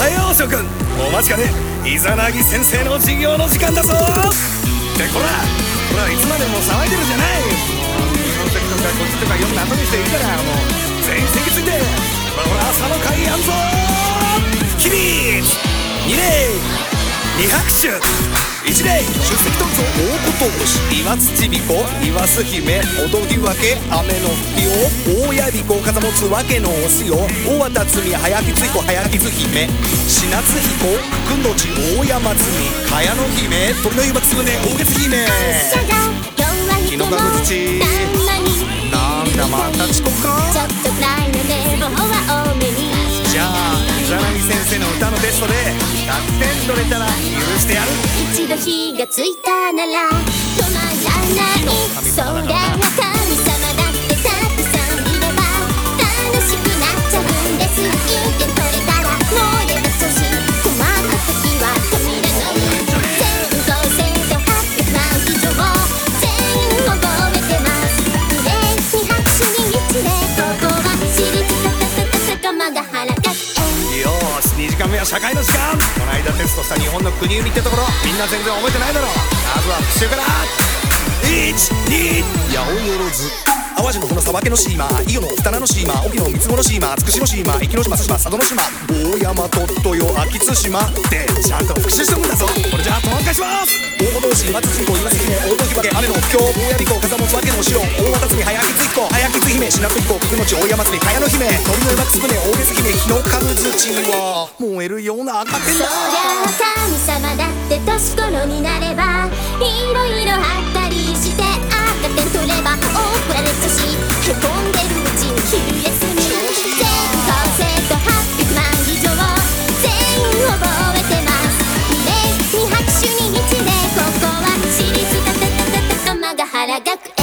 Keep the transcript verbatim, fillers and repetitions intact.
はよう諸君、お待ちかね。イザナギ先生の授業の時間だぞ。ってこらこら、いつまでも騒いでるじゃない。もう日本籍とかこっちとか読むの後にしていいから、もう全員席ついて、ほらほら朝の会やんぞ。起立二礼二拍手一礼出席どうぞ。大ことし岩土彦岩須姫踊り分け雨の吹きを大やびこ風持つわけのおしよ大和つみ早きつ彦早きつ姫しなつ彦くんどち大山つみかやの姫鳥の湯葉つぶね大月姫日のかぐちなんだまた遅刻か。 ちょっとくらいの寝坊は多めに。 じゃあイザナギ先生の歌のテストでひゃくてん取れたら許してやる。 一度火がついたなら止まらない。それは神様だってたくさんいれば楽しくなっちゃうんです。いってん取れたらもう出た調子。困った時は扉のみ。全校生徒はっぴゃくまん以上全員覚えてます。礼に拍手に一礼、ここは私立たたたたたまが原学園。 よーしにじかんめは社会の時間。この間テストした日本の国海ってところみんな全然覚えてないだろう。まずは復習から。いちに八百万淡路の船沢家の島伊予の二名の島沖の三つ子の島つくしの島壱岐の島対馬佐渡の島大山鳥豊秋津島ってちゃんと復習してるんだぞ。これじゃあトンカします。大和道市松津彦岩瀬姫大時化け雨の不況大矢彦風持つわけの城大和つみ早きつ彦早きつ姫しなく彦福の地大山つみ茅の姫鳥の馬つぶね大月姫日の神槌は燃えるような赤点だ。 そりゃあ神様だって年頃になればいろいろあったりして赤点取れば怒られちゃしへこんでるうちに昼休み。全校生徒はっぴゃくまん以上全員覚えてます。礼に拍手に一礼、ここは私立たたたたたまが原学園。